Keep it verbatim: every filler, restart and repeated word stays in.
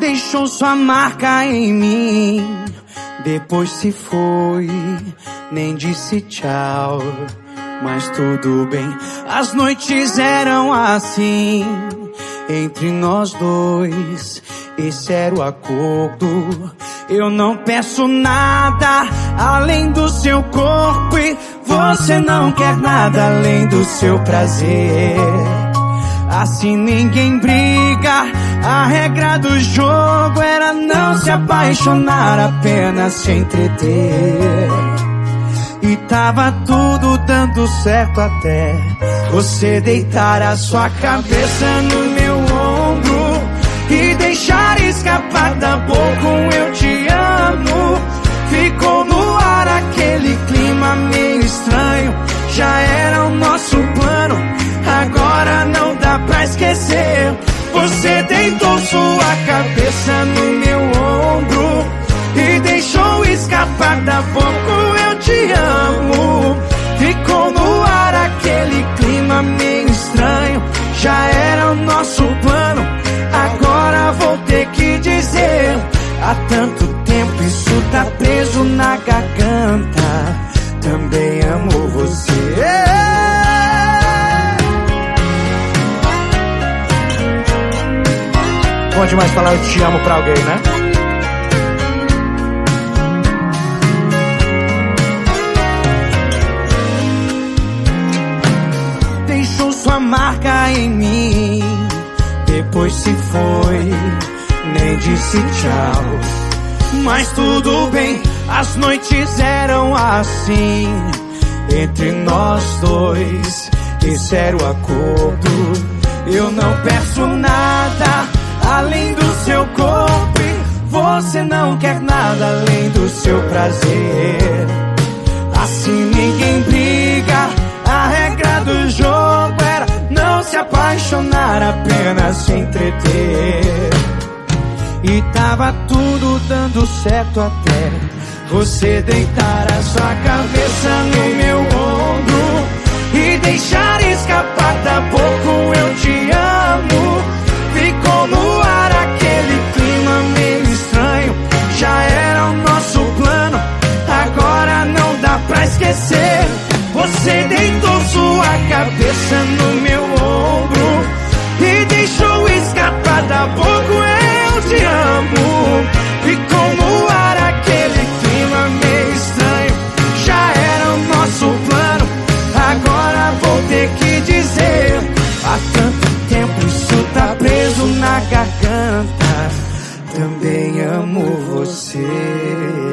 Deixou sua marca em mim, depois se foi, nem disse tchau. Mas tudo bem, as noites eram assim, entre nós dois, esse era o acordo. Eu não peço nada além do seu corpo, e você não quer nada além do seu prazer. Assim ninguém briga, a regra do jogo era não se apaixonar, apenas se entreter. E tava tudo dando certo até você deitar a sua cabeça no meu ombro e deixar escapar da boca um eu te amo. Ficou no ar aquele clima meio estranho, já era o nosso plano, agora não dá pra esquecer. Você deitou sua cabeça no meu ombro e deixou escapar da boca o eu te amo. Ficou no ar aquele clima meio estranho, já era o nosso plano, agora vou ter que dizer. Há tanto tempo isso tá preso na garganta, também amo você. Bom demais falar eu te amo pra alguém, né? Deixou sua marca em mim, depois se foi, nem disse tchau. Mas tudo bem, as noites eram assim, entre nós dois, esse era o acordo. Eu não peço nada além do seu corpo, e você não quer nada além do seu prazer. Assim ninguém briga, a regra do jogo era não se apaixonar, apenas se entreter. E tava tudo dando certo até você deitar a sua cabeça no meu ombro e deixar escapar da boca um eu te amo. Ficou no ar aquele clima meio estranho, já era o nosso plano, agora não dá pra esquecer. Você deitou sua cabeça no meu ombro e deixou escapar da boca eu te amo. Ficou no ar aquele clima meio estranho, já era o nosso plano, agora vou ter que dizer. Há tanto tempo isso tá preso na garganta, também amo você.